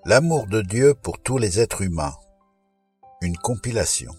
L'amour de Dieu pour tous les êtres humains. Une compilation.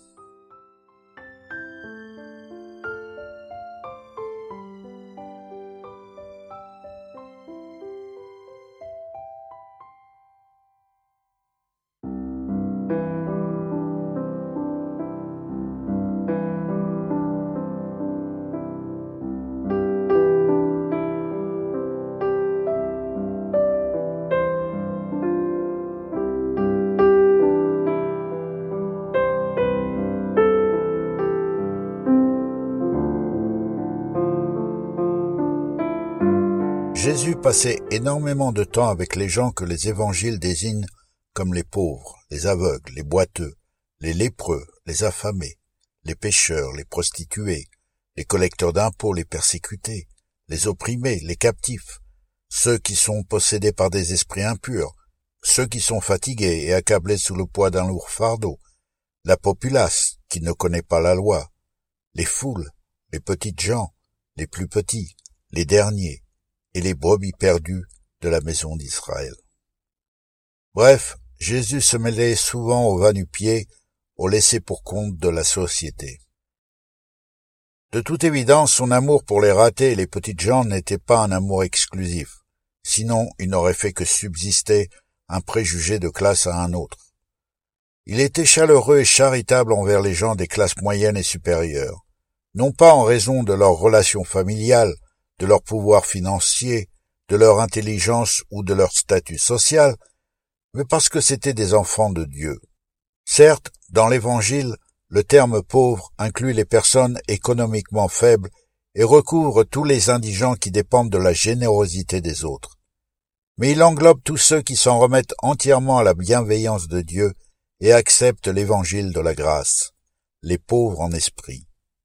Jésus passait énormément de temps avec les gens que les évangiles désignent comme les pauvres, les aveugles, les boiteux, les lépreux, les affamés, les pécheurs, les prostituées, les collecteurs d'impôts, les persécutés, les opprimés, les captifs, ceux qui sont possédés par des esprits impurs, ceux qui sont fatigués et accablés sous le poids d'un lourd fardeau, la populace qui ne connaît pas la loi, les foules, les petites gens, les plus petits, les derniers, et les brebis perdues de la maison d'Israël. Bref, Jésus se mêlait souvent au va-nu-pieds, au laissé-pour-compte de la société. De toute évidence, son amour pour les ratés et les petites gens n'était pas un amour exclusif, sinon il n'aurait fait que subsister un préjugé de classe à un autre. Il était chaleureux et charitable envers les gens des classes moyennes et supérieures, non pas en raison de leurs relations familiales, de leur pouvoir financier, de leur intelligence ou de leur statut social, mais parce que c'étaient des enfants de Dieu. Certes, dans l'Évangile, le terme pauvre inclut les personnes économiquement faibles et recouvre tous les indigents qui dépendent de la générosité des autres. Mais il englobe tous ceux qui s'en remettent entièrement à la bienveillance de Dieu et acceptent l'Évangile de la grâce, les pauvres en esprit.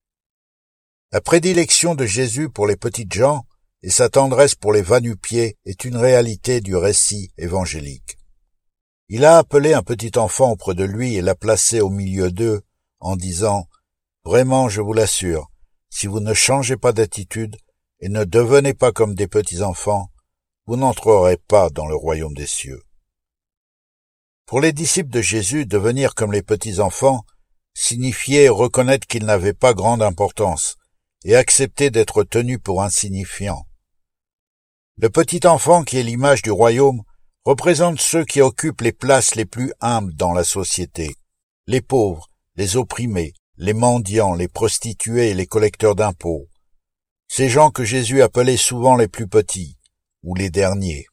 La prédilection de Jésus pour les petites gens et sa tendresse pour les va-nu-pieds est une réalité du récit évangélique. Il a appelé un petit enfant auprès de lui et l'a placé au milieu d'eux en disant « Vraiment, je vous l'assure, si vous ne changez pas d'attitude et ne devenez pas comme des petits enfants, vous n'entrerez pas dans le royaume des cieux. » Pour les disciples de Jésus, devenir comme les petits enfants signifiait reconnaître qu'ils n'avaient pas grande importance et accepter d'être tenus pour insignifiants. Le petit enfant, qui est l'image du royaume, représente ceux qui occupent les places les plus humbles dans la société, les pauvres, les opprimés, les mendiants, les prostituées et les collecteurs d'impôts. Ces gens que Jésus appelait souvent les plus petits, ou les derniers.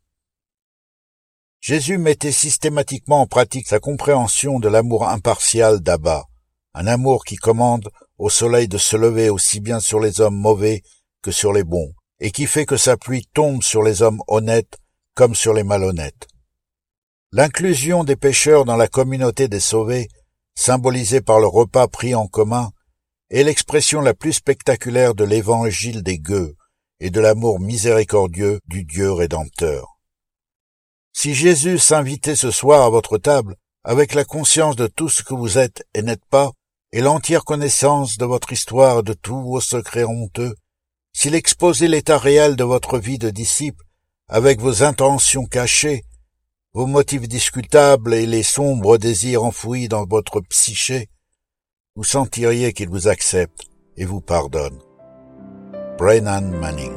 Jésus mettait systématiquement en pratique sa compréhension de l'amour impartial d'Abba, un amour qui commande au soleil de se lever aussi bien sur les hommes mauvais que sur les bons, et qui fait que sa pluie tombe sur les hommes honnêtes comme sur les malhonnêtes. L'inclusion des pécheurs dans la communauté des sauvés, symbolisée par le repas pris en commun, est l'expression la plus spectaculaire de l'évangile des gueux et de l'amour miséricordieux du Dieu rédempteur. Si Jésus s'invitait ce soir à votre table, avec la conscience de tout ce que vous êtes et n'êtes pas, et l'entière connaissance de votre histoire et de tous vos secrets honteux, s'il exposait l'état réel de votre vie de disciple, avec vos intentions cachées, vos motifs discutables et les sombres désirs enfouis dans votre psyché, vous sentiriez qu'il vous accepte et vous pardonne. Brennan Manning.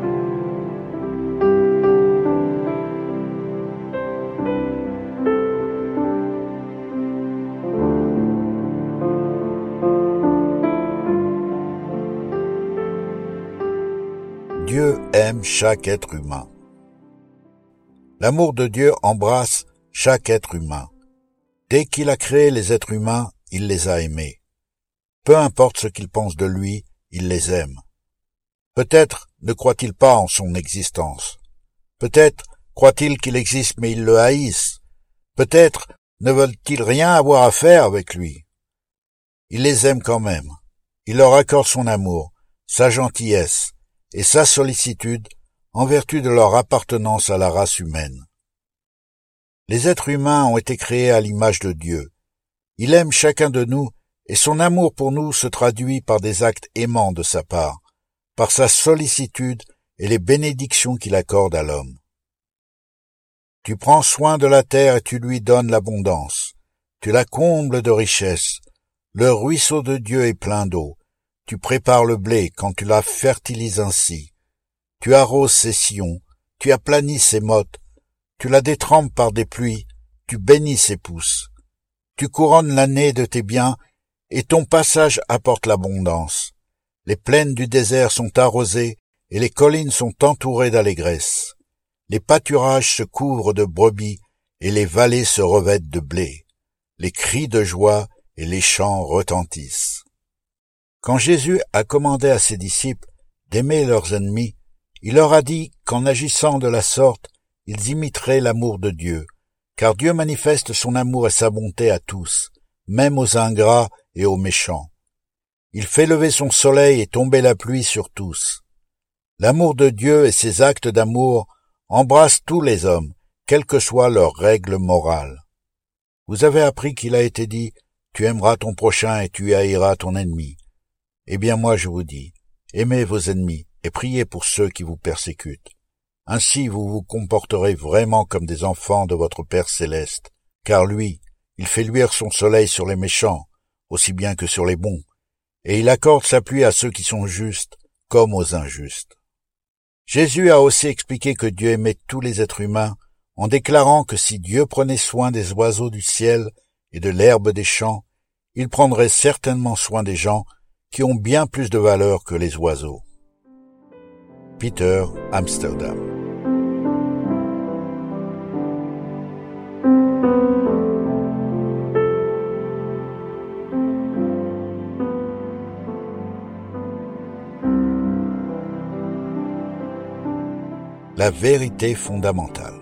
Dieu aime chaque être humain. L'amour de Dieu embrasse chaque être humain. Dès qu'il a créé les êtres humains, il les a aimés. Peu importe ce qu'il pense de lui, il les aime. Peut-être ne croit-il pas en son existence. Peut-être croit-il qu'il existe mais ils le haïssent. Peut-être ne veulent-ils rien avoir à faire avec lui. Il les aime quand même. Il leur accorde son amour, sa gentillesse et sa sollicitude en vertu de leur appartenance à la race humaine. Les êtres humains ont été créés à l'image de Dieu. Il aime chacun de nous et son amour pour nous se traduit par des actes aimants de sa part, par sa sollicitude et les bénédictions qu'il accorde à l'homme. Tu prends soin de la terre et tu lui donnes l'abondance. Tu la combles de richesses. Le ruisseau de Dieu est plein d'eau. Tu prépares le blé quand tu la fertilises ainsi. Tu arroses ses sillons, tu aplanis ses mottes, tu la détrempes par des pluies, tu bénis ses pousses. Tu couronnes l'année de tes biens, et ton passage apporte l'abondance. Les plaines du désert sont arrosées, et les collines sont entourées d'allégresse. Les pâturages se couvrent de brebis, et les vallées se revêtent de blé. Les cris de joie et les chants retentissent. Quand Jésus a commandé à ses disciples d'aimer leurs ennemis, il leur a dit qu'en agissant de la sorte, ils imiteraient l'amour de Dieu, car Dieu manifeste son amour et sa bonté à tous, même aux ingrats et aux méchants. Il fait lever son soleil et tomber la pluie sur tous. L'amour de Dieu et ses actes d'amour embrassent tous les hommes, quelles que soient leurs règles morales. Vous avez appris qu'il a été dit « Tu aimeras ton prochain et tu haïras ton ennemi ». Eh bien moi je vous dis, aimez vos ennemis et priez pour ceux qui vous persécutent. Ainsi vous vous comporterez vraiment comme des enfants de votre Père céleste, car lui, il fait luire son soleil sur les méchants, aussi bien que sur les bons, et il accorde sa pluie à ceux qui sont justes comme aux injustes. Jésus a aussi expliqué que Dieu aimait tous les êtres humains en déclarant que si Dieu prenait soin des oiseaux du ciel et de l'herbe des champs, il prendrait certainement soin des gens qui ont bien plus de valeur que les oiseaux. Peter, Amsterdam. La vérité fondamentale.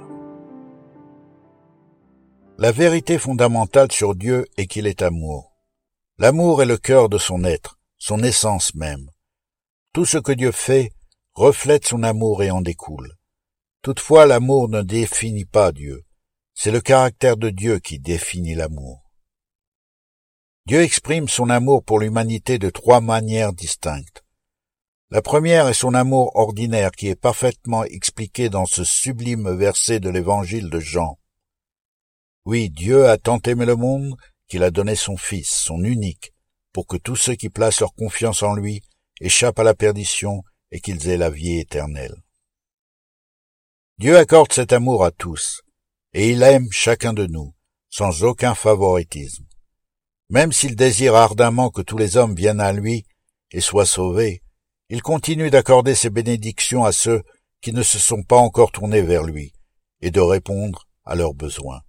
La vérité fondamentale sur Dieu est qu'il est amour. L'amour est le cœur de son être, son essence même. Tout ce que Dieu fait reflète son amour et en découle. Toutefois, l'amour ne définit pas Dieu. C'est le caractère de Dieu qui définit l'amour. Dieu exprime son amour pour l'humanité de 3 manières distinctes. La première est son amour ordinaire qui est parfaitement expliqué dans ce sublime verset de l'évangile de Jean. Oui, Dieu a tant aimé le monde qu'il a donné son Fils, son unique, pour que tous ceux qui placent leur confiance en lui échappent à la perdition et qu'ils aient la vie éternelle. Dieu accorde cet amour à tous, et il aime chacun de nous, sans aucun favoritisme. Même s'il désire ardemment que tous les hommes viennent à lui et soient sauvés, il continue d'accorder ses bénédictions à ceux qui ne se sont pas encore tournés vers lui, et de répondre à leurs besoins.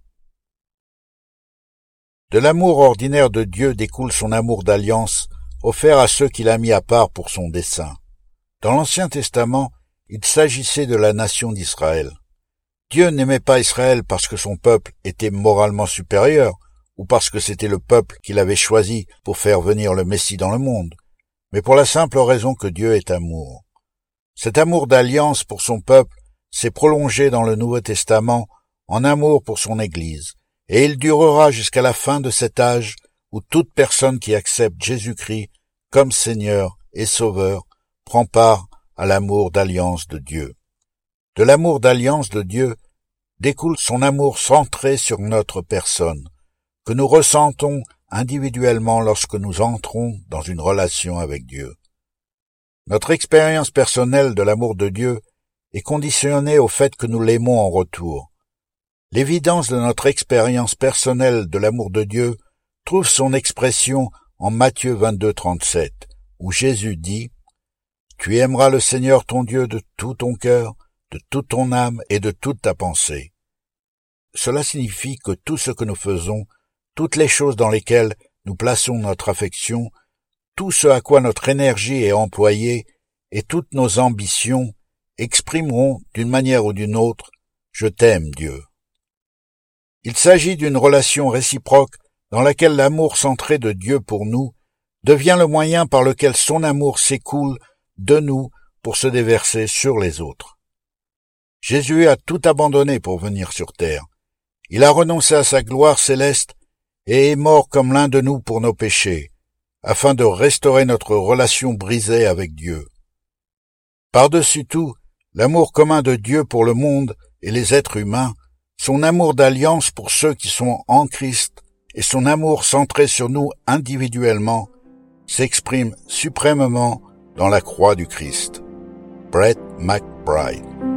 De l'amour ordinaire de Dieu découle son amour d'alliance offert à ceux qu'il a mis à part pour son dessein. Dans l'Ancien Testament, il s'agissait de la nation d'Israël. Dieu n'aimait pas Israël parce que son peuple était moralement supérieur ou parce que c'était le peuple qu'il avait choisi pour faire venir le Messie dans le monde, mais pour la simple raison que Dieu est amour. Cet amour d'alliance pour son peuple s'est prolongé dans le Nouveau Testament en amour pour son Église, et il durera jusqu'à la fin de cet âge où toute personne qui accepte Jésus-Christ comme Seigneur et Sauveur prend part à l'amour d'alliance de Dieu. De l'amour d'alliance de Dieu découle son amour centré sur notre personne, que nous ressentons individuellement lorsque nous entrons dans une relation avec Dieu. Notre expérience personnelle de l'amour de Dieu est conditionnée au fait que nous l'aimons en retour. L'évidence de notre expérience personnelle de l'amour de Dieu trouve son expression en Matthieu 22:37, où Jésus dit « Tu aimeras le Seigneur ton Dieu de tout ton cœur, de toute ton âme et de toute ta pensée. » Cela signifie que tout ce que nous faisons, toutes les choses dans lesquelles nous plaçons notre affection, tout ce à quoi notre énergie est employée et toutes nos ambitions exprimeront d'une manière ou d'une autre « Je t'aime, Dieu ». Il s'agit d'une relation réciproque dans laquelle l'amour centré de Dieu pour nous devient le moyen par lequel son amour s'écoule de nous pour se déverser sur les autres. Jésus a tout abandonné pour venir sur terre. Il a renoncé à sa gloire céleste et est mort comme l'un de nous pour nos péchés, afin de restaurer notre relation brisée avec Dieu. Par-dessus tout, l'amour commun de Dieu pour le monde et les êtres humains Son amour d'alliance pour ceux qui sont en Christ et son amour centré sur nous individuellement s'exprime suprêmement dans la croix du Christ. Brett McBride.